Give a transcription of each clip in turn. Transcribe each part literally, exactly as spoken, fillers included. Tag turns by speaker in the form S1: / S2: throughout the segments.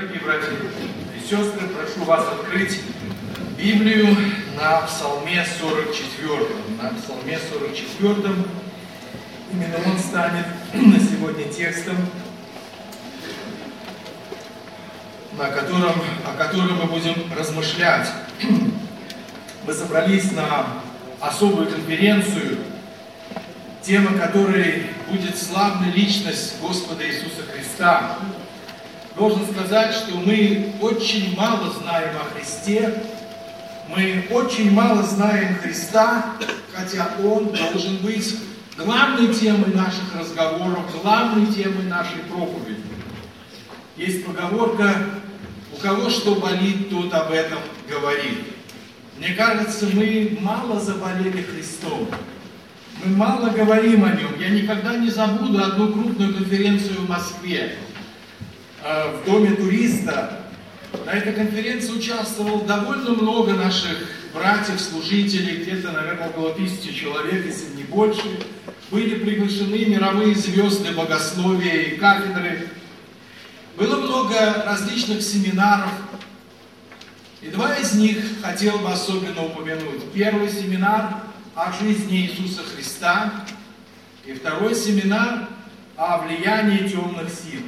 S1: Дорогие братья и сестры, прошу вас открыть Библию на Псалме сорок четвёртом. На Псалме сорок четвёртом именно он станет на сегодня текстом, на котором, о котором мы будем размышлять. Мы собрались на особую конференцию, тема которой будет славная личность Господа Иисуса Христа. Должен сказать, что мы очень мало знаем о Христе, мы очень мало знаем Христа, хотя Он должен быть главной темой наших разговоров, главной темой нашей проповеди. Есть поговорка: у кого что болит, тот об этом говорит. Мне кажется, мы мало заболели Христом. Мы мало говорим о Нем. Я никогда не забуду одну крупную конференцию в Москве, в Доме туриста. На этой конференции участвовало довольно много наших братьев-служителей, где-то, наверное, около тысячи человек, если не больше. Были приглашены мировые звезды богословия и кафедры. Было много различных семинаров. И два из них хотел бы особенно упомянуть. Первый семинар о жизни Иисуса Христа, и второй семинар о влиянии темных сил.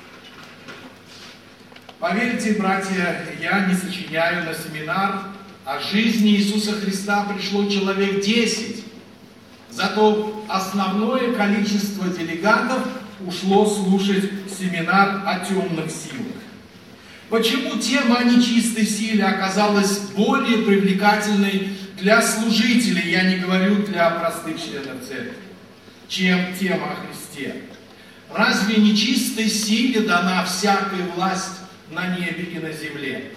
S1: Поверьте, братья, я не сочиняю. На семинар о жизни Иисуса Христа пришло человек десять. Зато основное количество делегатов ушло слушать семинар о темных силах. Почему тема о нечистой силе оказалась более привлекательной для служителей, я не говорю для простых членов церкви, чем тема о Христе? Разве нечистой силе дана всякая власть на небе и на земле?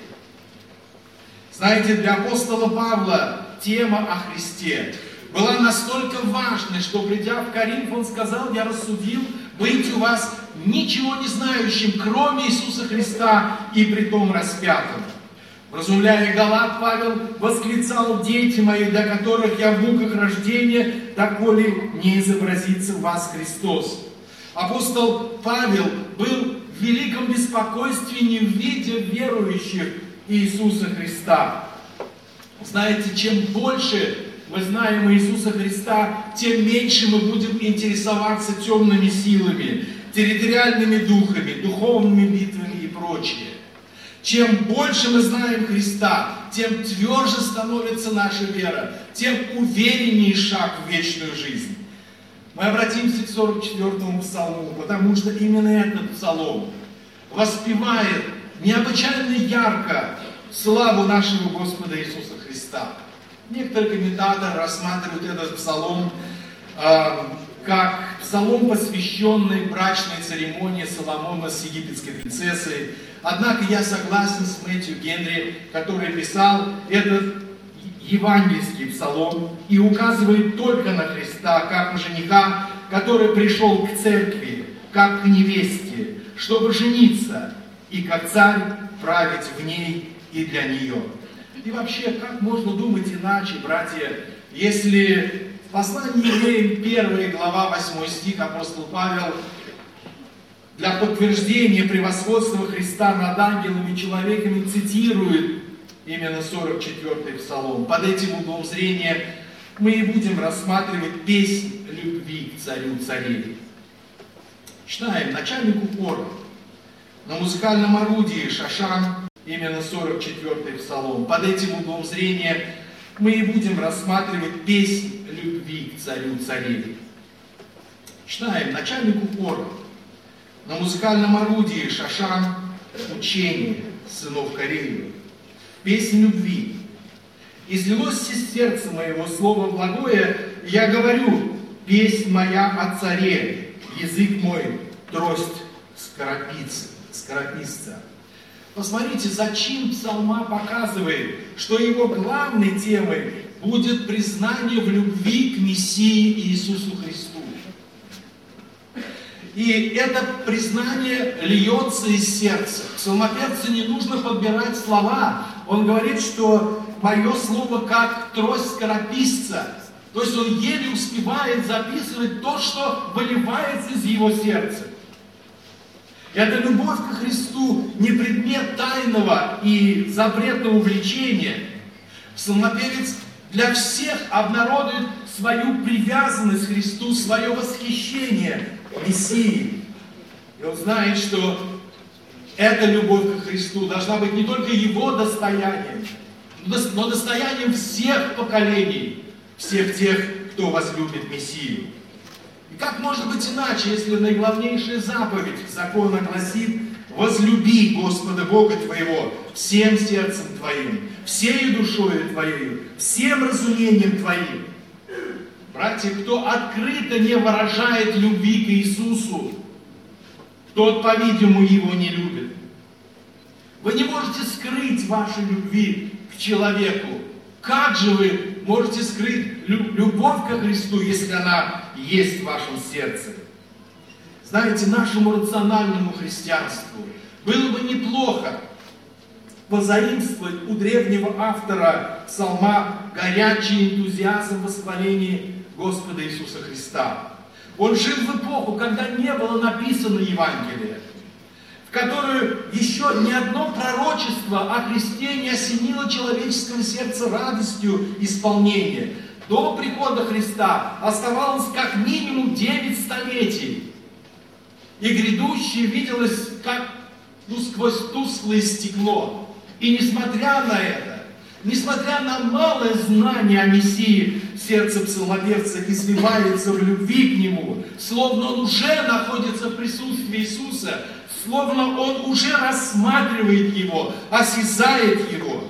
S1: Знаете, для апостола Павла тема о Христе была настолько важной, что, придя в Коринф, он сказал: я рассудил быть у вас ничего не знающим, кроме Иисуса Христа, и притом распятым. Вразумляя Галат, Павел восклицал: дети мои, для которых я в муках рождения, доколе не изобразится в вас Христос. Апостол Павел был в великом беспокойстве, не видя верующих Иисуса Христа. Знаете, чем больше мы знаем Иисуса Христа, тем меньше мы будем интересоваться темными силами, территориальными духами, духовными битвами и прочее. Чем больше мы знаем Христа, тем тверже становится наша вера, тем увереннее шаг в вечную жизнь. Мы обратимся к сорок четвёртому псалму, потому что именно этот псалом воспевает необычайно ярко славу нашего Господа Иисуса Христа. Некоторые комментаторы рассматривают этот псалом э, как псалом, посвященный брачной церемонии Соломона с египетской принцессой. Однако я согласен с Мэтью Генри, который писал этот евангельский псалом и указывает только на Христа, как на жениха, который пришел к церкви, как к невесте, чтобы жениться, и как царь править в ней и для нее. И вообще, как можно думать иначе, братья, если в послании Евреям первая глава, восьмой стих, апостол Павел для подтверждения превосходства Христа над ангелами и человеками цитирует именно сорок четвёртый псалом. Под этим углом зрения мы и будем рассматривать песнь любви к царю царей. Читаем: начальнику хора на музыкальном орудии шашан, именно сорок четвёртый псалом. Под этим углом зрения мы и будем рассматривать песнь любви к царю царей. Читаем: начальнику хора на музыкальном орудии шашан, учение сынов Кореи. Песнь любви. Излилось из сердца моего слово благое, я говорю: песнь моя о царе, язык мой трость скорописца. скорописца. Посмотрите, зачин псалма показывает, что его главной темой будет признание в любви к Мессии Иисусу Христу. И это признание льется из сердца. Псалмопевцу не нужно подбирать слова. Он говорит, что мое слово как трость скорописца. То есть он еле успевает записывать то, что выливается из его сердца. Эта любовь ко Христу не предмет тайного и запретного увлечения. Псалмопевец для всех обнародует свою привязанность к Христу, свое восхищение Мессии. И он знает, что эта любовь ко Христу должна быть не только его достоянием, но достоянием всех поколений, всех тех, кто возлюбит Мессию. И как может быть иначе, если наиглавнейшая заповедь закона гласит: возлюби Господа Бога твоего всем сердцем твоим, всею душою твоей, всем разумением твоим. Братья, кто открыто не выражает любви к Иисусу, тот, по-видимому, его не любит. Вы не можете скрыть вашей любви к человеку. Как же вы можете скрыть любовь ко Христу, если она есть в вашем сердце? Знаете, нашему рациональному христианству было бы неплохо позаимствовать у древнего автора псалма горячий энтузиазм в восхвалении Господа Иисуса Христа. Он жил в эпоху, когда не было написано Евангелие, в которую еще ни одно пророчество о Христе не осенило человеческое сердце радостью исполнения. До прихода Христа оставалось как минимум девять столетий, и грядущее виделось как ну, сквозь тусклое стекло. И несмотря на это, несмотря на малое знание о Мессии, сердце псалмопевца изливается в любви к Нему, словно он уже находится в присутствии Иисуса, словно он уже рассматривает Его, осязает Его.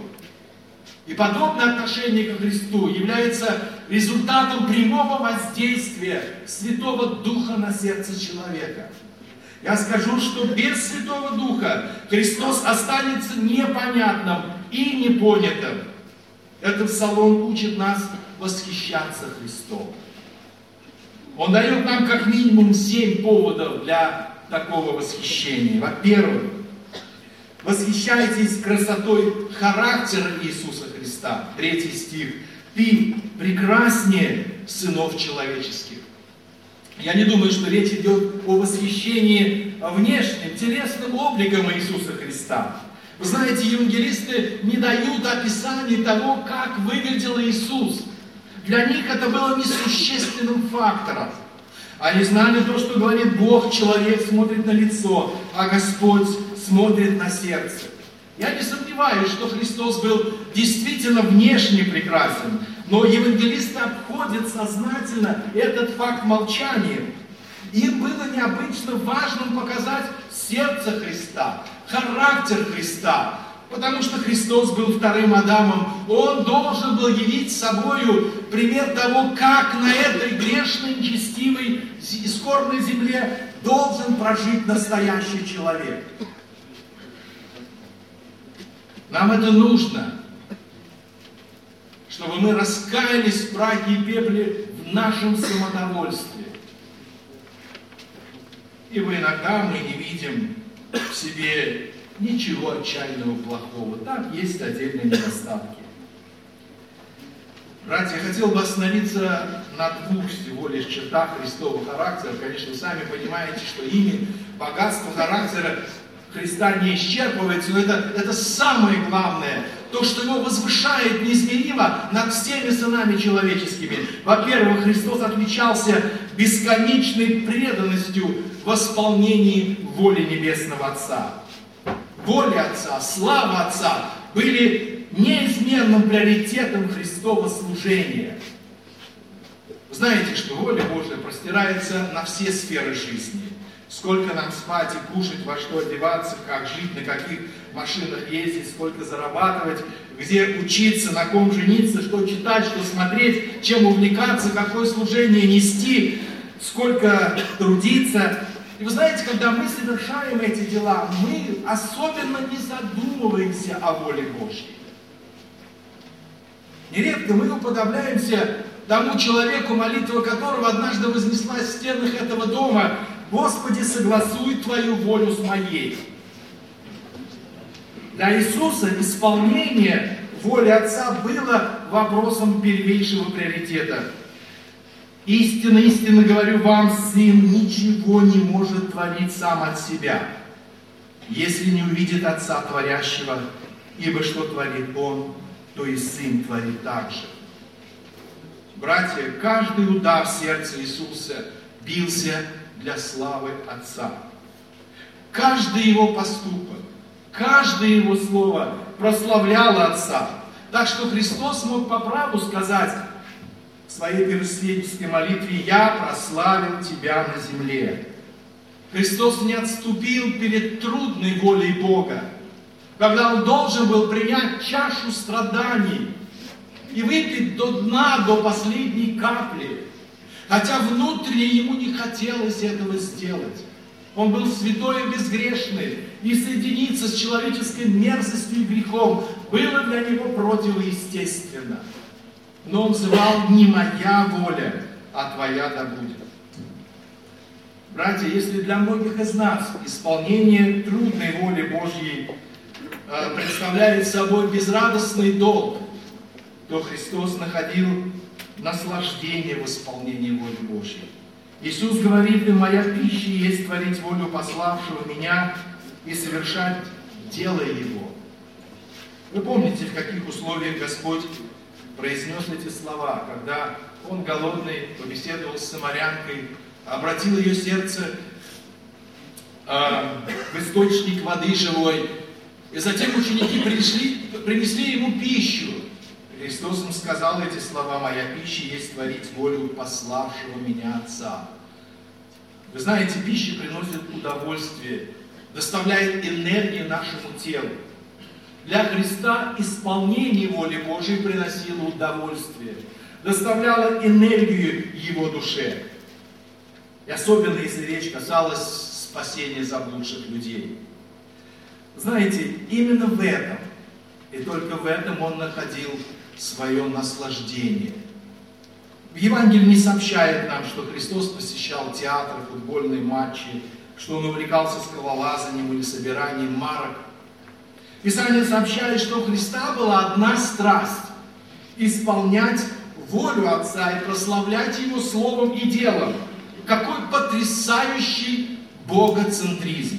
S1: И подобное отношение к Христу является результатом прямого воздействия Святого Духа на сердце человека. Я скажу, что без Святого Духа Христос останется непонятным и непонятым. Этот псалом учит нас восхищаться Христом. Он дает нам как минимум семь поводов для такого восхищения. Во-первых, восхищайтесь красотой характера Иисуса Христа. Третий стих. Ты прекраснее сынов человеческих. Я не думаю, что речь идет о восхищении внешним, телесным обликом Иисуса Христа. Вы знаете, евангелисты не дают описаний того, как выглядел Иисус. Для них это было несущественным фактором. Они знали то, что говорит Бог, человек смотрит на лицо, а Господь смотрит на сердце. Я не сомневаюсь, что Христос был действительно внешне прекрасен, но евангелисты обходят сознательно этот факт молчанием. Им было необычно важным показать сердце Христа, характер Христа, потому что Христос был вторым Адамом. Он должен был явить собою пример того, как на этой грешной, нечестивой и скорбной земле должен прожить настоящий человек. Нам это нужно, чтобы мы раскаялись в прахе и пепле в нашем самодовольстве. Ибо иногда мы не видим в себе ничего отчаянного плохого. Там есть отдельные недостатки. Братья, я хотел бы остановиться на двух всего лишь чертах Христового характера. Конечно, вы сами понимаете, что ими богатство характера Христа не исчерпывается, но это, это самое главное, то, что Его возвышает неизмеримо над всеми сынами человеческими. Во-первых, Христос отличался бесконечной преданностью в исполнении воли Небесного Отца. Воля Отца, слава Отца были неизменным приоритетом Христова служения. Вы знаете, что воля Божия простирается на все сферы жизни. Сколько нам спать и кушать, во что одеваться, как жить, на каких машинах ездить, сколько зарабатывать, где учиться, на ком жениться, что читать, что смотреть, чем увлекаться, какое служение нести, сколько трудиться. И вы знаете, когда мы совершаем эти дела, мы особенно не задумываемся о воле Божьей. Нередко мы уподобляемся тому человеку, молитва которого однажды вознеслась в стенах этого дома: «Господи, согласуй Твою волю с моей». Для Иисуса исполнение воли Отца было вопросом первейшего приоритета. «Истинно, истинно говорю вам, Сын ничего не может творить сам от себя, если не увидит Отца Творящего, ибо что творит Он, то и Сын творит так же. Братья, каждый удар сердца Иисуса бился для славы Отца. Каждый Его поступок, каждое Его слово прославляло Отца. Так что Христос мог по праву сказать в своей первосвидетельской молитве: «Я прославил Тебя на земле». Христос не отступил перед трудной волей Бога, когда Он должен был принять чашу страданий и выпить до дна, до последней капли, хотя внутренне Ему не хотелось этого сделать. Он был святой и безгрешный, и соединиться с человеческой мерзостью и грехом было для Него противоестественно. Но Он взывал: «Не моя воля, а Твоя да будет». Братья, если для многих из нас исполнение трудной воли Божьей э, представляет собой безрадостный долг, то Христос находил наслаждение в исполнении воли Божьей. Иисус говорит: «И моя пища есть творить волю пославшего Меня и совершать дело Его». Вы помните, в каких условиях Господь произнес эти слова, когда Он, голодный, побеседовал с самарянкой, обратил ее сердце э, в источник воды живой, и затем ученики пришли, принесли Ему пищу. Христос им сказал эти слова: «Моя пища есть творить волю пославшего Меня Отца». Вы знаете, пища приносит удовольствие, доставляет энергию нашему телу. Для Христа исполнение воли Божьей приносило удовольствие, доставляло энергию Его душе. И особенно, если речь касалась спасения заблудших людей. Знаете, именно в этом, и только в этом Он находил свое наслаждение. В Евангелии не сообщает нам, что Христос посещал театр, футбольные матчи, что Он увлекался скалолазанием или собиранием марок. Писание сообщает, что у Христа была одна страсть – исполнять волю Отца и прославлять Его словом и делом. Какой потрясающий богоцентризм!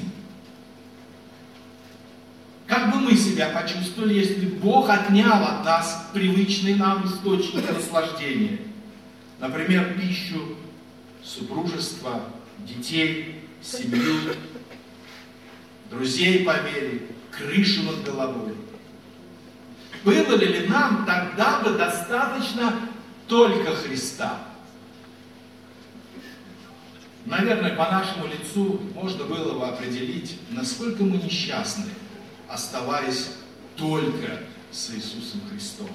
S1: Как бы мы себя почувствовали, если Бог отнял от нас привычный нам источник наслаждения? Например, пищу, супружество, детей, семью, друзей по вере, крышу над головой. Было ли нам тогда бы достаточно только Христа? Наверное, по нашему лицу можно было бы определить, насколько мы несчастны, оставаясь только с Иисусом Христом.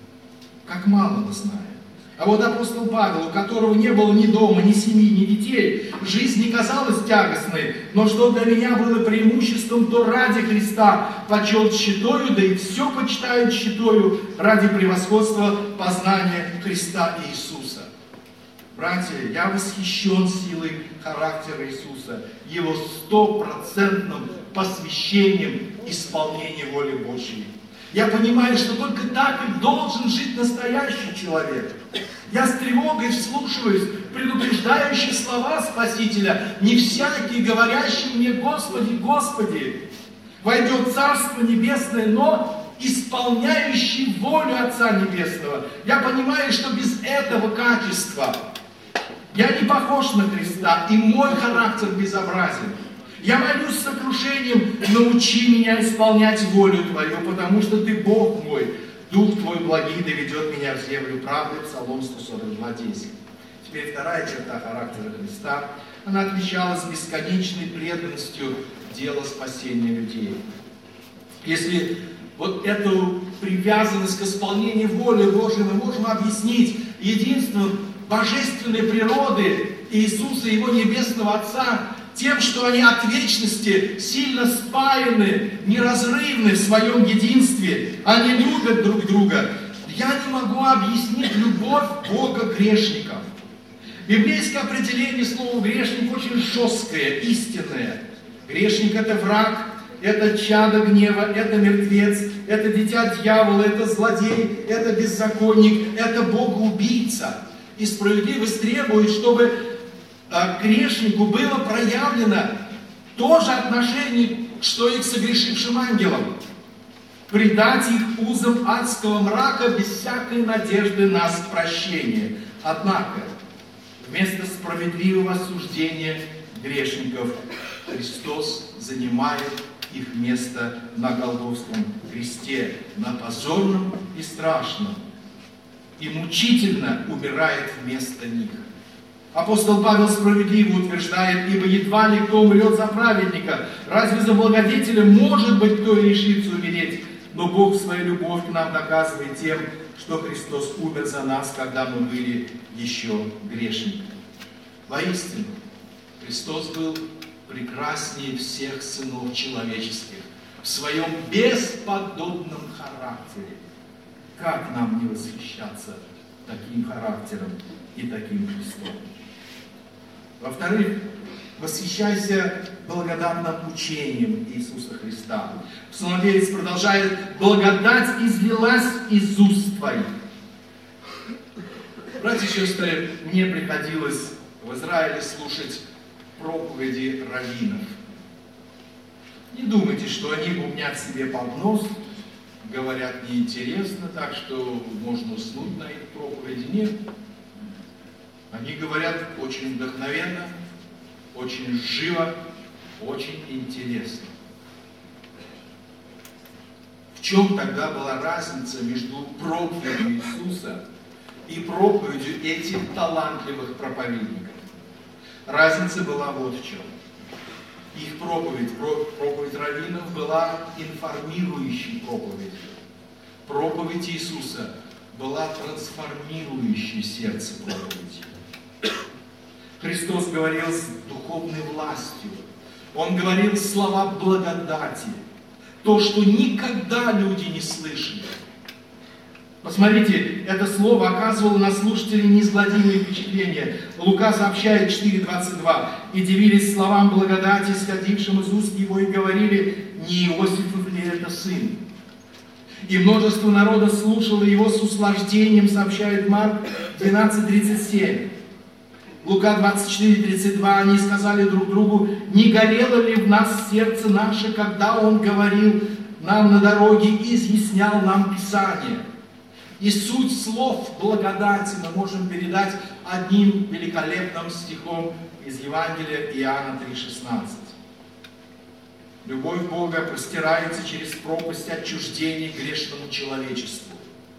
S1: Как мало мы знаем. А вот апостол Павел, у которого не было ни дома, ни семьи, ни детей, жизнь не казалась тягостной, но что для меня было преимуществом, то ради Христа почел тщетою, да и все почитают тщетою ради превосходства познания Христа и Иисуса. Братья, я восхищен силой характера Иисуса, Его стопроцентным посвящением исполнения воли Божьей. Я понимаю, что только так и должен жить настоящий человек. Я с тревогой вслушиваюсь в предупреждающие слова Спасителя: «Не всякий, говорящий мне: Господи, Господи, войдет в Царство Небесное, но исполняющий волю Отца Небесного». Я понимаю, что без этого качества я не похож на Христа, и мой характер безобразен. Я молюсь с сокрушением: научи меня исполнять волю Твою, потому что Ты Бог мой. Дух Твой благий доведет меня в землю правды. Псалом сто сорок два, десять. Теперь вторая черта характера Христа. Она отличалась бесконечной преданностью дела спасения людей. Если вот эту привязанность к исполнению воли Божьей мы можем объяснить единством божественной природы Иисуса и Его Небесного Отца, тем, что они от вечности сильно спаяны, неразрывны в своем единстве, они любят друг друга. Я не могу объяснить любовь Бога к грешникам. Библейское определение слова «грешник» очень жесткое, истинное. Грешник – это враг, это чадо гнева, это мертвец, это дитя дьявола, это злодей, это беззаконник, это богоубийца. И справедливость требует, чтобы к грешнику было проявлено то же отношение что и к согрешившим ангелам, предать их узам адского мрака без всякой надежды на прощение. Однако, вместо справедливого осуждения грешников, Христос занимает их место на Голгофском кресте, на позорном и страшном, и мучительно умирает вместо них. Апостол Павел справедливо утверждает: ибо едва ли кто умрет за праведника, разве за благодетеля может быть кто и решится умереть? Но Бог свою любовь к нам доказывает тем, что Христос умер за нас, когда мы были еще грешниками. Воистину, Христос был прекраснее всех сынов человеческих в своем бесподобном характере. Как нам не восхищаться таким характером и таким Христом? Во-вторых, восхищайся благодатным учением Иисуса Христа. Псалмопевец продолжает: благодать излилась из уст твоих. Братья и сестры, мне приходилось в Израиле слушать проповеди раввинов. Не думайте, что они бубнят себе под нос, говорят неинтересно, так что можно уснуть на их проповеди. Нет. Они говорят очень вдохновенно, очень живо, очень интересно. В чем тогда была разница между проповедью Иисуса и проповедью этих талантливых проповедников? Разница была вот в чем. Их проповедь, проповедь раввинов была информирующей проповедью. Проповедь Иисуса была трансформирующей сердце проповедью. Христос говорил с духовной властью. Он говорил слова благодати. То, что никогда люди не слышали. Посмотрите, это слово оказывало на слушателей неизгладимое впечатление. Лука сообщает четыре двадцать два. «И дивились словам благодати, сходившим из уст его, и говорили: не Иосифов ли это сын?» И множество народа слушало его с услаждением, сообщает Марк двенадцать тридцать семь. Лука двадцать четыре тридцать два. Они сказали друг другу: не горело ли в нас сердце наше, когда он говорил нам на дороге и изъяснял нам Писание? И суть слов благодати мы можем передать одним великолепным стихом из Евангелия Иоанна три шестнадцать. Любовь Бога простирается через пропасть отчуждения грешному человечеству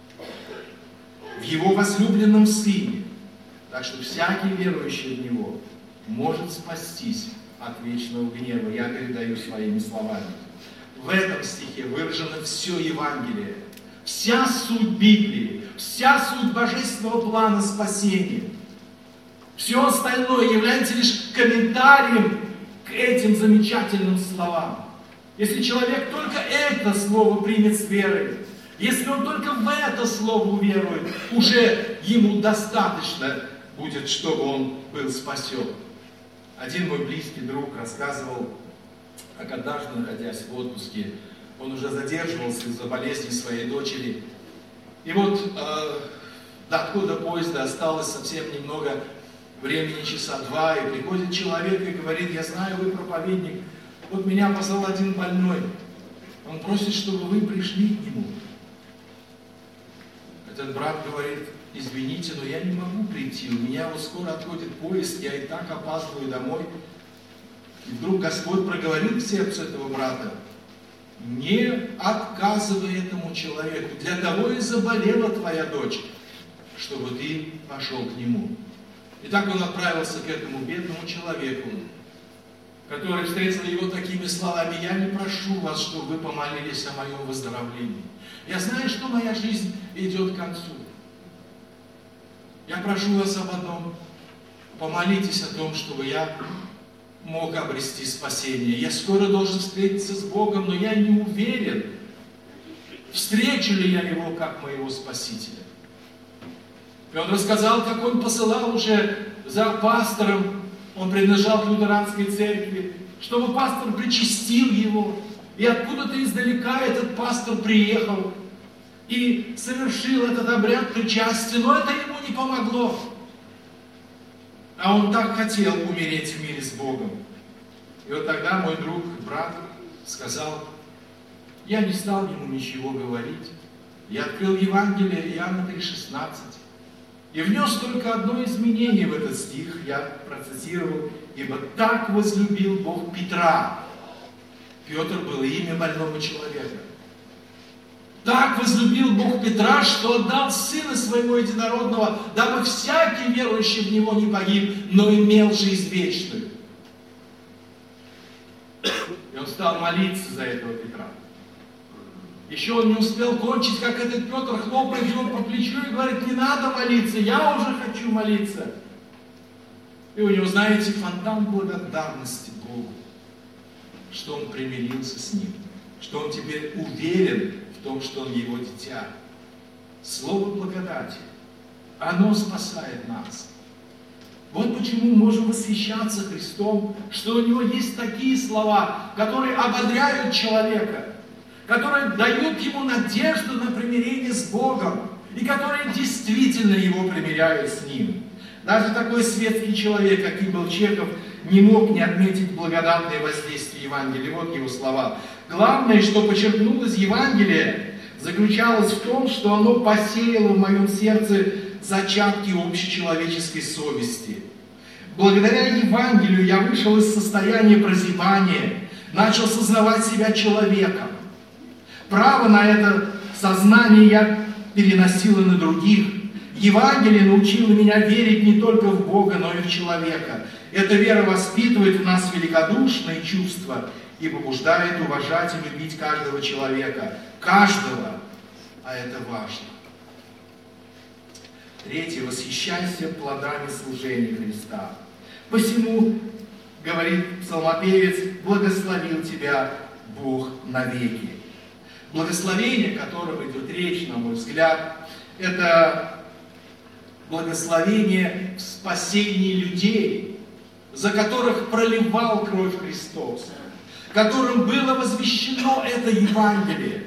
S1: в Его возлюбленном Сыне, так что всякий верующий в Него может спастись от вечного гнева. Я передаю своими словами. В этом стихе выражено все Евангелие, вся суть Библии, вся суть божественного плана спасения. Все остальное является лишь комментарием к этим замечательным словам. Если человек только это слово примет с верой, если он только в это слово уверует, уже ему достаточно будет, чтобы он был спасен. Один мой близкий друг рассказывал, как однажды, находясь в отпуске, он уже задерживался из-за болезни своей дочери. И вот э, до отхода поезда осталось совсем немного времени, часа два, и приходит человек и говорит: я знаю, вы проповедник, вот меня послал один больной, он просит, чтобы вы пришли к нему. Этот брат говорит: извините, но я не могу прийти, у меня вот скоро отходит поезд, я и так опаздываю домой. И вдруг Господь проговорил в сердце этого брата: не отказывай этому человеку, для того и заболела твоя дочь, чтобы ты пошел к нему. И так он отправился к этому бедному человеку, который встретил его такими словами: я не прошу вас, чтобы вы помолились о моем выздоровлении. Я знаю, что моя жизнь идет к концу. Я прошу вас об одном: помолитесь о том, чтобы я мог обрести спасение. Я скоро должен встретиться с Богом, но я не уверен, встречу ли я Его как моего Спасителя. И он рассказал, как он посылал уже за пастором, он принадлежал к лютеранской церкви, чтобы пастор причастил его. И откуда-то издалека этот пастор приехал и совершил этот обряд причастия, но это ему не помогло. А он так хотел умереть в мире с Богом. И вот тогда мой друг, брат, сказал: я не стал ему ничего говорить. Я открыл Евангелие Иоанна три шестнадцать и внес только одно изменение в этот стих, я процитировал: ибо так возлюбил Бог Петра. Петр был имя больного человека. Так возлюбил Бог Петра, что отдал Сына Своего Единородного, дабы всякий верующий в Него не погиб, но имел жизнь вечную. И он стал молиться за этого Петра. Еще он не успел кончить, как этот Петр хлопает его по плечу и говорит: не надо молиться, я уже хочу молиться. И у него, знаете, фонтан благодарности Богу, что он примирился с ним, что он теперь уверен в том, что он его дитя. Слово благодати, оно спасает нас. Вот почему мы можем восхищаться Христом, что у Него есть такие слова, которые ободряют человека, которые дают ему надежду на примирение с Богом, и которые действительно его примиряют с Ним. Даже такой светский человек, как был Чехов, не мог не отметить благодатное воздействие Евангелия. Вот его слова. Главное, что подчеркнул из Евангелия, заключалось в том, что оно посеяло в моем сердце зачатки общечеловеческой совести. Благодаря Евангелию я вышел из состояния прозябания, начал сознавать себя человеком. Право на это сознание я переносил и на других. Евангелие научило меня верить не только в Бога, но и в человека. Эта вера воспитывает в нас великодушные чувства и побуждает уважать и любить каждого человека. Каждого, а это важно. Третье. Восхищайся плодами служения Христа. Посему, говорит псалмопевец, благословил тебя Бог навеки. Благословение, о котором идет речь, на мой взгляд, это благословение в спасении людей, за которых проливал кровь Христос, которым было возвещено это Евангелие.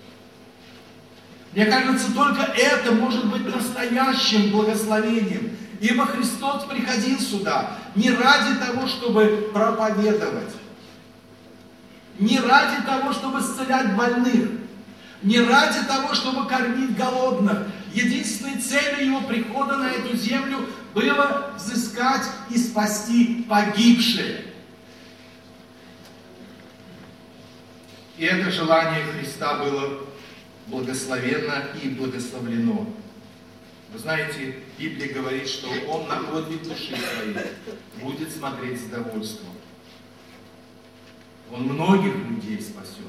S1: Мне кажется, только это может быть настоящим благословением, ибо Христос приходил сюда не ради того, чтобы проповедовать, не ради того, чтобы исцелять больных, не ради того, чтобы кормить голодных. Единственной целью Его прихода на эту землю было взыскать и спасти погибшие. И это желание Христа было благословенно и благословлено. Вы знаете, Библия говорит, что Он на подвиг души своей будет смотреть с довольством. Он многих людей спасет.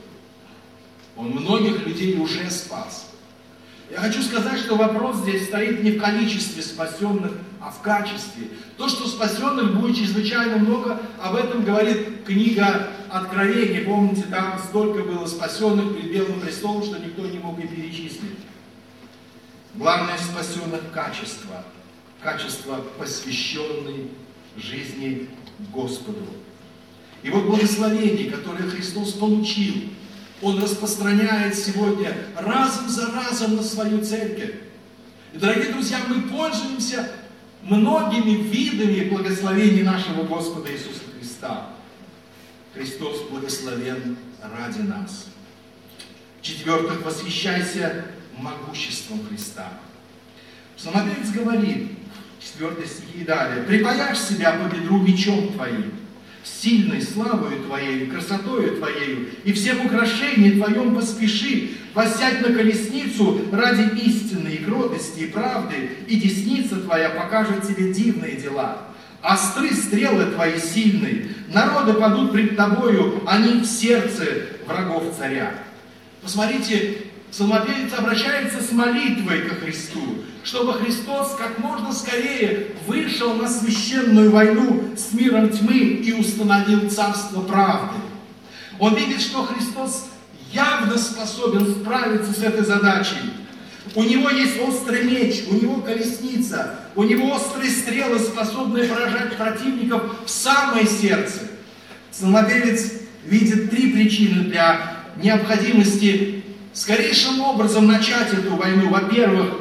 S1: Он многих людей уже спас. Я хочу сказать, что вопрос здесь стоит не в количестве спасенных, а в качестве. То, что спасенных будет чрезвычайно много, об этом говорит книга Откровения. Помните, там столько было спасенных перед Белым престолом, что никто не мог и перечислить. Главное в спасенных качество. Качество посвященной жизни Господу. И вот благословение, которое Христос получил, Он распространяет сегодня разом за разом на свою церковь. И, дорогие друзья, мы пользуемся многими видами благословений нашего Господа Иисуса Христа. Христос благословен ради нас. В-четвертых, восхищайся могуществом Христа. Псалмопевец говорит, четвёртый стих и далее: «Припаяшь себя по бедру мечом Твоим, сильной славою Твоею, красотою Твоею, и всем украшением Твоем поспеши, воссядь на колесницу ради истины и кротости и правды, и десница Твоя покажет тебе дивные дела. Остры стрелы Твои сильные, народы падут пред Тобою, они в сердце врагов царя». Посмотрите, псалмопевец обращается с молитвой ко Христу, чтобы Христос как можно скорее вышел на священную войну с миром тьмы и установил царство правды. Он видит, что Христос явно способен справиться с этой задачей. У него есть острый меч, у него колесница, у него острые стрелы, способные поражать противников в самое сердце. Псалмопевец видит три причины для необходимости скорейшим образом начать эту войну. Во-первых,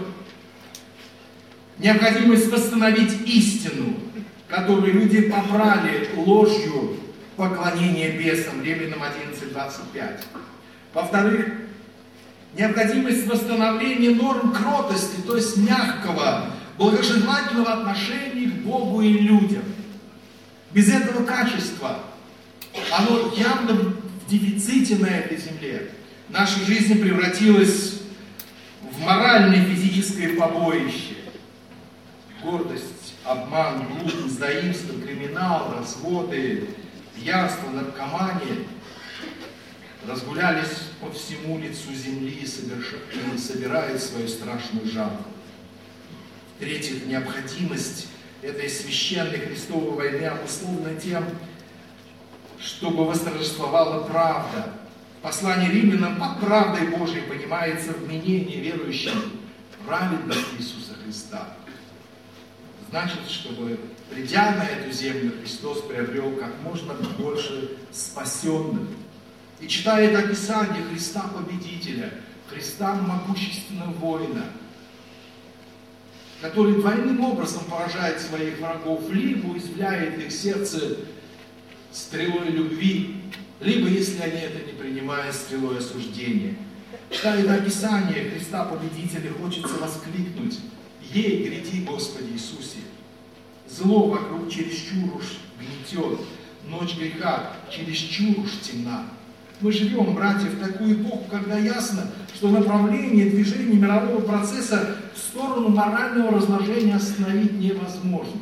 S1: необходимость восстановить истину, которую люди побрали ложью поклонение бесам, Римлянам одиннадцать двадцать пять. Во-вторых, необходимость восстановления норм кротости, то есть мягкого, благожелательного отношения к Богу и людям. Без этого качества оно явно в дефиците на этой земле. Наша жизнь превратилась в моральное физическое побоище. Гордость, обман, глупость, заимство, криминал, разводы, пьянство, наркомания разгулялись по всему лицу земли и собирают свою страшную жатву. В-третьих, необходимость этой священной Христовой войны обусловлена тем, чтобы восторжествовала правда. В послании Римлянам под правдой Божией понимается вменение верующим праведности Иисуса Христа. Значит, чтобы, придя на эту землю, Христос приобрел как можно больше спасенных. И читая это описание Христа Победителя, Христа Могущественного Воина, который двойным образом поражает своих врагов, либо уязвляет их сердце стрелой любви, либо, если они это не принимают, стрелой осуждения. Читая это описание Христа Победителя, хочется воскликнуть: «Ей, гряди, Господи Иисусе! Зло вокруг чересчур уж гнетет, ночь греха чересчур уж темна». Мы живем, братья, в такую эпоху, когда ясно, что направление движения мирового процесса в сторону морального разложения остановить невозможно.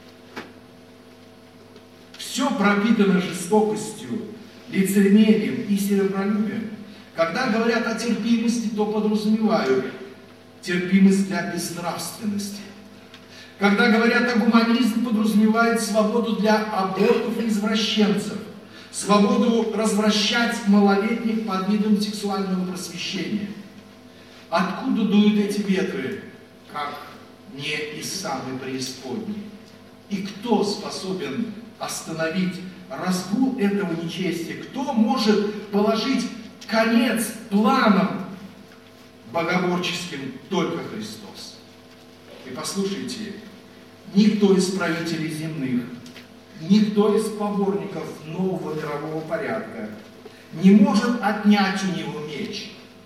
S1: Все пропитано жестокостью, лицемерием и серебролюбием. Когда говорят о терпимости, то подразумевают терпимость для безнравственности. Когда говорят о гуманизме, подразумевают свободу для абортов и извращенцев, свободу развращать малолетних под видом сексуального просвещения. Откуда дуют эти ветры, как не из самой преисподней? И кто способен остановить разгул этого нечестия? Кто может положить конец планам богоборческим? Только Христос. И послушайте, никто из правителей земных, никто из поборников нового мирового порядка не может отнять у него меч,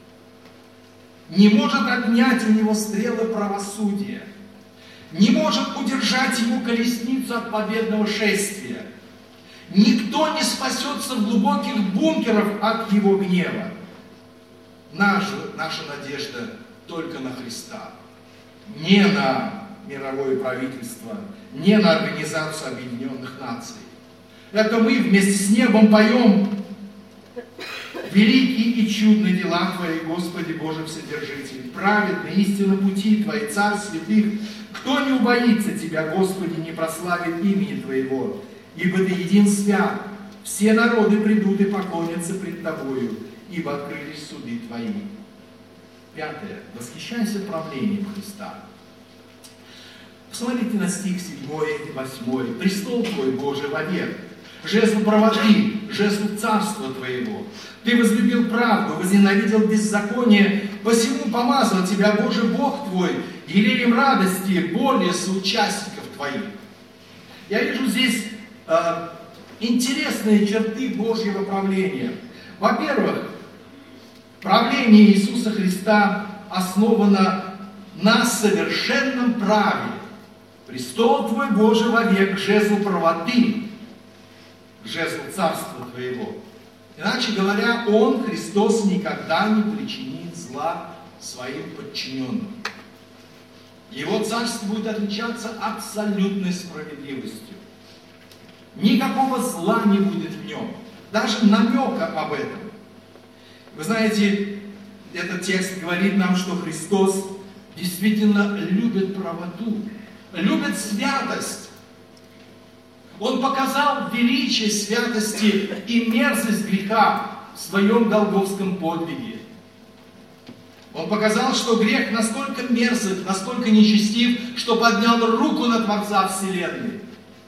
S1: не может отнять у него стрелы правосудия, не может удержать его колесницу от победного шествия. Никто не спасется в глубоких бункерах от его гнева. Наша, наша надежда только на Христа, не на мировое правительство, не на Организацию Объединенных Наций. Это мы вместе с небом поем: «Великие и чудные дела Твои, Господи Боже Вседержитель, праведны истинны пути Твои, Царь святых. Кто не убоится Тебя, Господи, не прославит имени Твоего, ибо Ты един свят. Все народы придут и поклонятся пред Тобою, ибо открылись суды Твои». Пятое. Восхищайся правлением Христа. Посмотрите на стих седьмой и восьмой. «Престол Твой, Боже, вовек, жезл правоты, жезл царства Твоего. Ты возлюбил правду, возненавидел беззаконие, посему помазал Тебя, Боже, Бог Твой, елеем радости более соучастников Твоих». Я вижу здесь э, интересные черты Божьего правления. Во-первых, правление Иисуса Христа основано на совершенном праве. «Престол Твой, Боже, вовек, жезл правоты, жезл царства Твоего». Иначе говоря, Он, Христос, никогда не причинит зла своим подчиненным. Его царство будет отличаться абсолютной справедливостью. Никакого зла не будет в нем, даже намека об этом. Вы знаете, этот текст говорит нам, что Христос действительно любит правоту, любит святость. Он показал величие святости и мерзость греха в своем голгофском подвиге. Он показал, что грех настолько мерзок, настолько нечестив, что поднял руку на Творца Вселенной.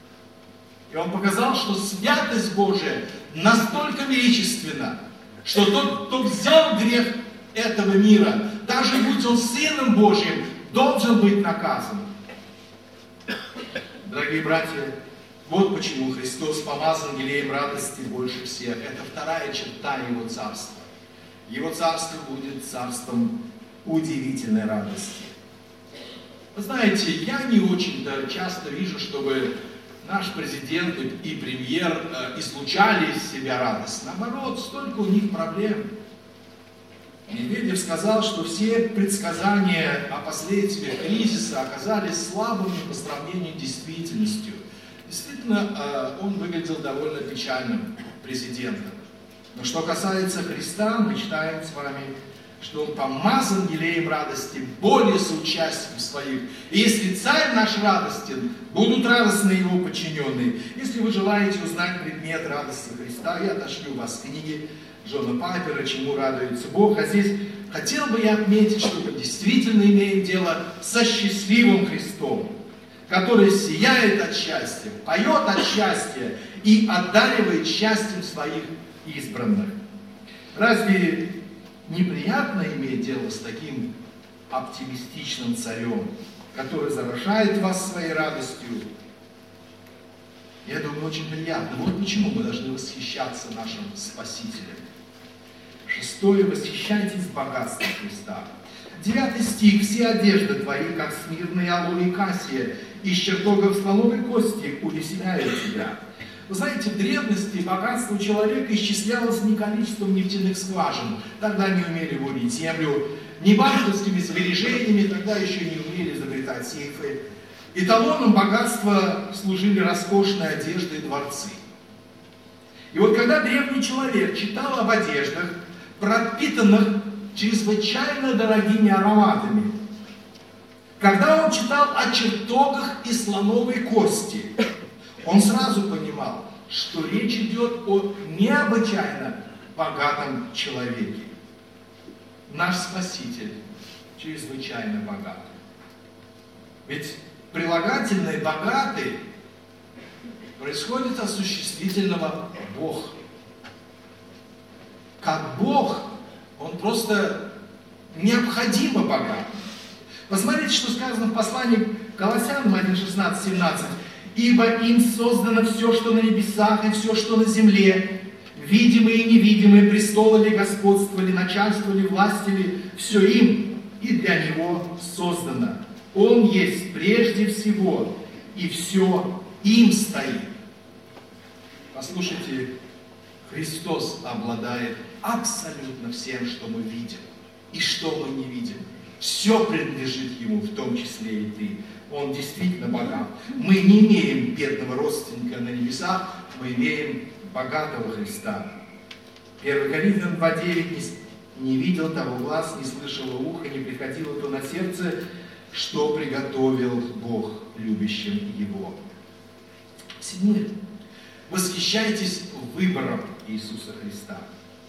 S1: И он показал, что святость Божия настолько величественна, что тот, кто взял грех этого мира, даже будь он Сыном Божьим, должен быть наказан. Дорогие братья, Вот почему Христос помазан елеем радости больше всех. Это вторая черта Его Царства. Его Царство будет царством удивительной радости. Вы знаете, я не очень-то часто вижу, чтобы наш президент и премьер излучали из себя радость. Наоборот, столько у них проблем. Медведев сказал, что все предсказания о последствиях кризиса оказались слабыми по сравнению с действительностью. Действительно, он выглядел довольно печальным президентом. Но что касается Христа, мы читаем с вами, что Он помазан елеем радости более соучастием своих. И если Царь наш радостен, будут радостны Его подчиненные. Если вы желаете узнать предмет радости Христа, я отошлю вас книги Джона Пайпера «Чему радуется Бог». А здесь хотел бы я отметить, что мы действительно имеем дело со счастливым Христом, который сияет от счастья, поет от счастья и одаривает счастьем своих избранных. Разве неприятно иметь дело с таким оптимистичным царем, который заражает вас своей радостью? Я думаю, очень приятно. Вот почему мы должны восхищаться нашим Спасителем. Шестое. Восхищайтесь богатством Христа. Девятый стих. Все одежды твои, как смирные алоэ и кассия, из чертогов слоновой кости увеселяют тебя. Вы знаете, в древности богатство человека исчислялось не количеством нефтяных скважин. Тогда не умели бурить землю, не банковскими сбережениями, тогда еще не умели изобретать сейфы. Эталоном богатства служили роскошные одежды и дворцы. И вот когда древний человек читал об одеждах, пропитанных чрезвычайно дорогими ароматами, когда он читал о чертогах из слоновой кости, он сразу понимал, что речь идет о необычайно богатом человеке. Наш Спаситель чрезвычайно богат. Ведь прилагательное «богатый» происходит от существительного «Бог». Как Бог, Он просто необходимо богат. Посмотрите, что сказано в послании к Колоссянам один, шестнадцать, семнадцать. «Ибо им создано все, что на небесах, и все, что на земле, видимые и невидимые, престолы ли, господство ли, начальство ли, власти ли, все им и для Него создано. Он есть прежде всего, и все им стоит». Послушайте, Христос обладает абсолютно всем, что мы видим и что мы не видим. Все принадлежит Ему, в том числе и ты. Он действительно богат. Мы не имеем бедного родственника на небесах, мы имеем богатого Христа. первое Коринфянам два девять. «Не видел того глаз, не слышало ухо, не приходило то на сердце, что приготовил Бог любящим Его». Седьмое. Восхищайтесь выбором Иисуса Христа.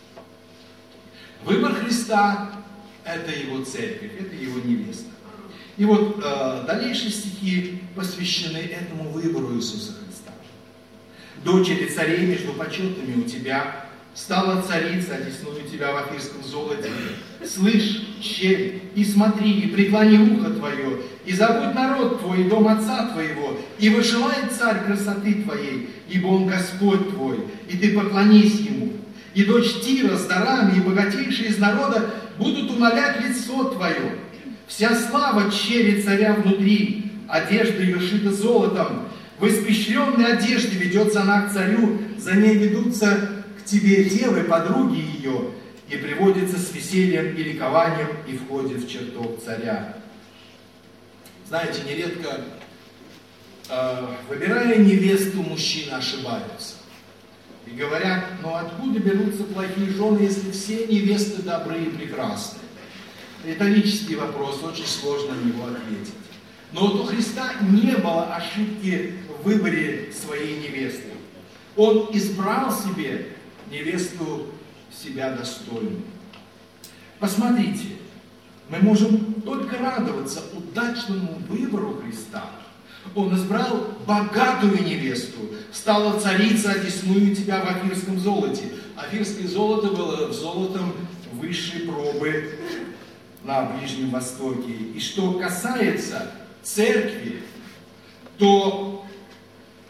S1: Выбор Христа – это Его церковь, это Его невеста. И вот э, дальнейшие стихи посвящены этому выбору Иисуса Христа. «Дочери царей между почетными у тебя, стала царица, одесную тебя в афирском золоте. Слышь, черь, и смотри, и преклони ухо твое, и забудь народ твой, и дом отца твоего, и вышивает царь красоты твоей, ибо он Господь твой, и ты поклонись ему. И дочь Тира с дарами, и богатейшие из народа будут умолять лицо твое. Вся слава чери царя внутри, одежда ее шита золотом. В испещренной одежде ведется она к царю, за ней ведутся к тебе девы, подруги ее, и приводится с весельем и ликованием, и входит в чертог царя». Знаете, нередко, э, выбирая невесту, мужчины ошибаются. И говорят: ну откуда берутся плохие жены, если все невесты добрые и прекрасные? Риторический вопрос, очень сложно на него ответить. Но вот у Христа не было ошибки в выборе своей невесты. Он избрал себе невесту себя достойную. Посмотрите, мы можем только радоваться удачному выбору Христа. Он избрал богатую невесту, стала царица, одесную тебя в афирском золоте. Афирское золото было золотом высшей пробы на Ближнем Востоке. И что касается церкви, то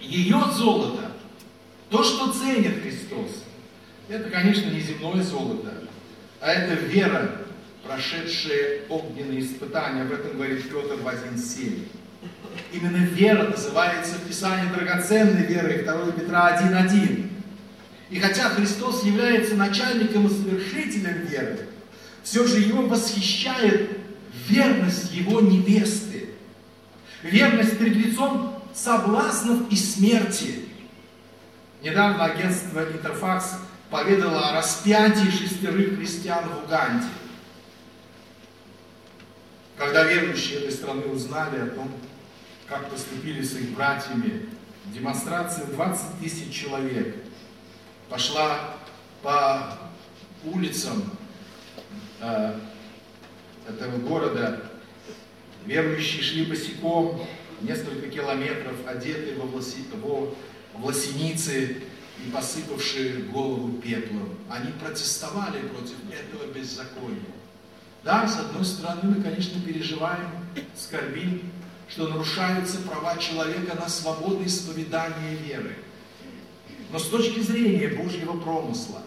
S1: Ее золото, то, что ценит Христос, это, конечно, не земное золото, а это вера, прошедшая огненные испытания. Об этом говорит Петр в один семь. Именно вера называется в Писании драгоценной верой, второе Петра один один. И хотя Христос является начальником и совершителем веры, все же его восхищает верность его невесты. Верность перед лицом соблазнов и смерти. Недавно агентство Интерфакс поведало о распятии шестерых христиан в Уганде. Когда верующие этой страны узнали о том, как поступили с их братьями, демонстрация двадцать тысяч человек пошла по улицам э, этого города. Верующие шли босиком несколько километров, одетые во, власи, во власеницы и посыпавшие голову пеплом. Они протестовали против этого беззакония. Да, с одной стороны, мы, конечно, переживаем, скорбим, что нарушаются права человека на свободное исповедание веры. Но с точки зрения Божьего промысла,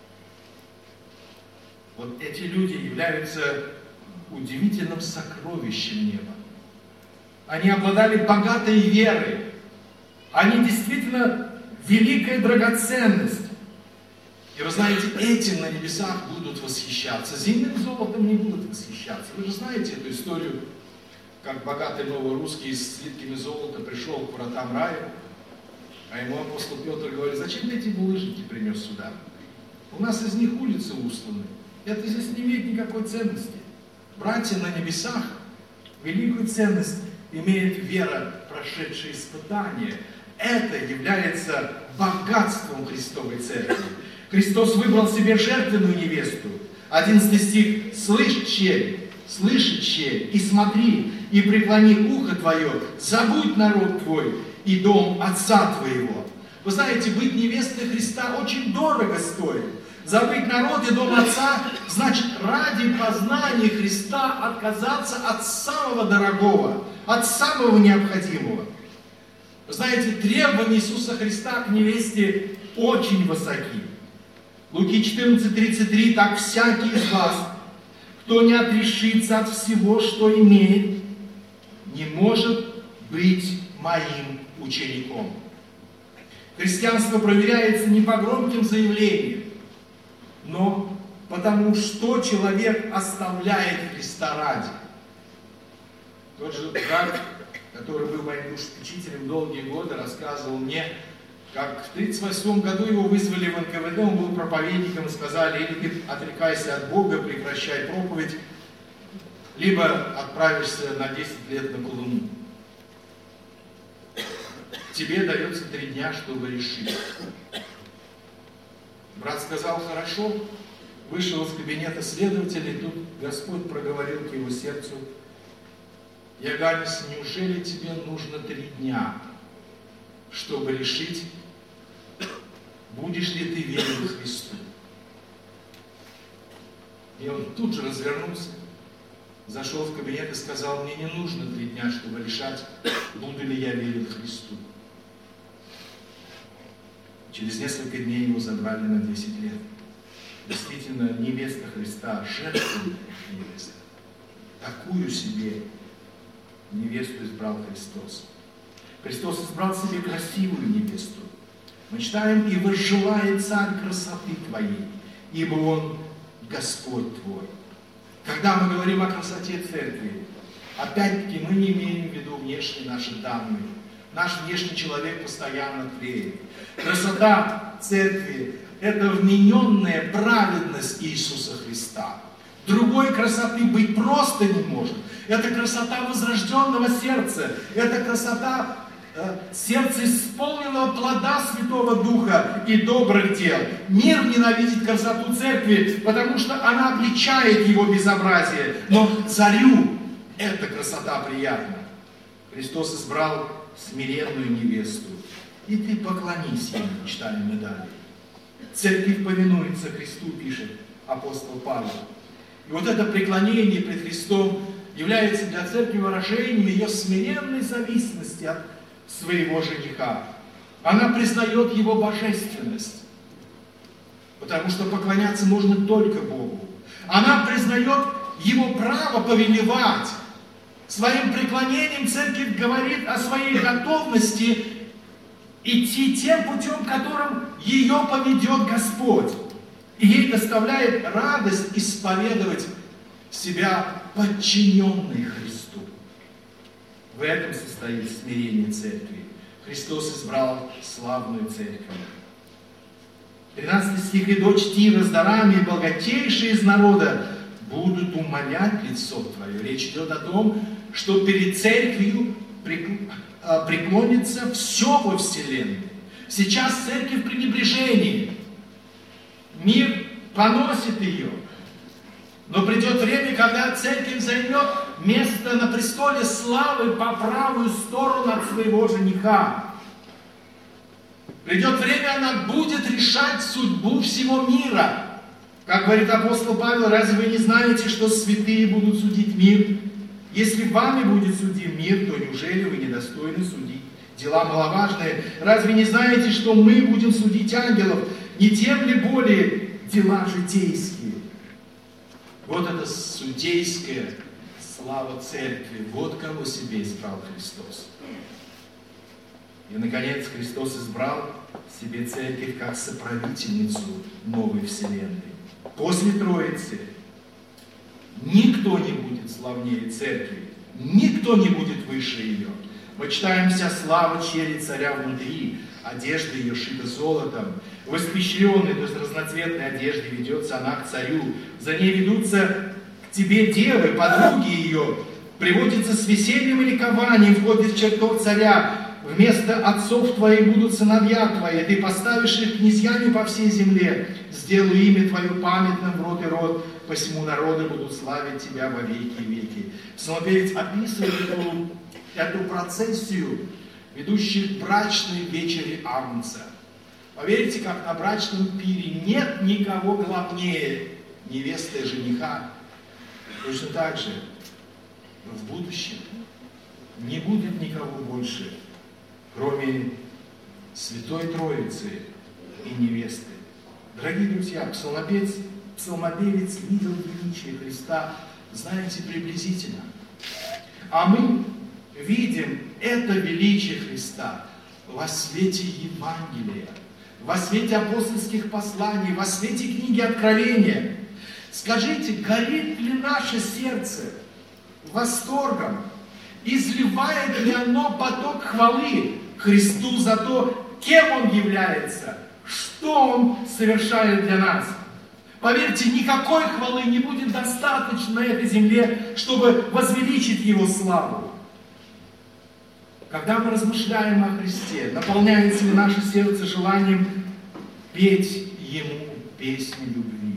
S1: вот эти люди являются удивительным сокровищем неба. Они обладали богатой верой. Они действительно великая драгоценность. И вы знаете, этим на небесах будут восхищаться. Земным золотом не будут восхищаться. Вы же знаете эту историю, как богатый новый русский с слитками золота пришел к вратам рая, а ему апостол Петр говорит: зачем ты эти булыжники принес сюда? У нас из них улицы устланы. Это здесь не имеет никакой ценности. Братья, на небесах великую ценность имеет вера, прошедшая испытание. Это является богатством Христовой Церкви. Христос выбрал себе жертвенную невесту. одиннадцатый стих. Слышь, чель, слышь, чель, и смотри, и преклони ухо твое, забудь народ твой и дом отца твоего. Вы знаете, быть невестой Христа очень дорого стоит. Забыть народ и дом отца значит ради познания Христа отказаться от самого дорогого, от самого необходимого. Вы знаете, требования Иисуса Христа к невесте очень высоки. Луки четырнадцать тридцать три. Так всякий из вас, кто не отрешится от всего, что имеет, не может быть моим учеником. Христианство проверяется не по громким заявлениям, но потому, что человек оставляет Христа ради. Тот же брат, который был моим душепечителем долгие годы, рассказывал мне, как в тридцать восьмом году его вызвали в эн ка вэ дэ, он был проповедником, и сказали: или ты отрекайся от Бога, прекращай проповедь, либо отправишься на десять лет на Колыму. Тебе дается три дня, чтобы решить. Брат сказал: хорошо, вышел из кабинета следователя, и тут Господь проговорил к его сердцу: Иоганнес, неужели тебе нужно три дня, чтобы решить, будешь ли ты верен Христу? И он тут же развернулся, зашел в кабинет и сказал: мне не нужно три дня, чтобы решать, буду ли я верен Христу. Через несколько дней его забрали на десять лет. Действительно, невеста Христа, жертвенная невеста. Такую себе невесту избрал Христос. Христос избрал себе красивую невесту. Мы читаем: и возжелает царь красоты твоей, ибо он Господь твой. Когда мы говорим о красоте церкви, опять-таки мы не имеем в виду внешние наши данные. Наш внешний человек постоянно тлеет. Красота церкви – это вмененная праведность Иисуса Христа. Другой красоты быть просто не может. Это красота возрожденного сердца. Это красота э, сердца, исполненного плода Святого Духа и добрых дел. Мир ненавидит красоту церкви, потому что она обличает его безобразие. Но царю эта красота приятна. Христос избрал смиренную невесту. И ты поклонись ему, читаем мы далее. Церковь повинуется Христу, пишет апостол Павел. И вот это преклонение пред Христом является для церкви выражением ее смиренной зависимости от своего жениха. Она признает Его божественность, потому что поклоняться можно только Богу. Она признает Его право повелевать. Своим преклонением церковь говорит о своей готовности идти тем путем, которым ее поведет Господь. И ей доставляет радость исповедовать себя подчиненной Христу. В этом состоит смирение церкви. Христос избрал славную церковь. тринадцатый стих. «И дочь Тира с дарами, и богатейшие из народа будут умолять лицо Твое». Речь идет о том, что перед церковью преклонится все во вселенной. Сейчас церковь в пренебрежении. Мир поносит ее. Но придет время, когда церковь займет место на престоле славы по правую сторону от своего жениха. Придет время, она будет решать судьбу всего мира. Как говорит апостол Павел: разве вы не знаете, что святые будут судить мир? Если вами будет судим мир, то неужели вы недостойны судить дела маловажные? Разве не знаете, что мы будем судить ангелов? Не тем ли более дела житейские? Вот это судейская слава церкви. Вот кого себе избрал Христос. И, наконец, Христос избрал себе церковь как соправительницу новой вселенной. После Троицы никто не будет славнее церкви, никто не будет выше ее. Мы читаем: вся слава чери царя внутри, одежда ее шита золотом. В испещренной, то есть разноцветной одежде ведется она к царю. За ней ведутся к тебе девы, подруги ее. Приводится с весельем и ликованием, входит в чертог царя. Вместо отцов твоих будут сыновья твои, ты поставишь их князьями по всей земле. Сделаю имя твое памятным в род и род, посему народы будут славить тебя во веки и веки. Псалмопевец описывает эту, эту процессию, ведущую к брачной вечере Агнца. Поверьте, как на брачном пире нет никого главнее невесты и жениха. Точно так же в будущем не будет никого больше, кроме Святой Троицы и невесты. Дорогие друзья, псалмопевец, псалмопевец видел величие Христа, знаете, приблизительно. А мы видим это величие Христа во свете Евангелия, во свете апостольских посланий, во свете книги Откровения. Скажите, горит ли наше сердце восторгом? Изливает ли оно поток хвалы Христу за то, кем Он является, что Он совершает для нас? Поверьте, никакой хвалы не будет достаточно на этой земле, чтобы возвеличить Его славу. Когда мы размышляем о Христе, наполняется ли наше сердце желанием петь Ему песни любви?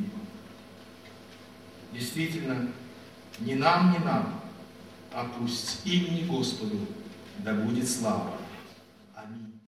S1: Действительно, ни нам, ни нам, а пусть имени Господу да будет слава.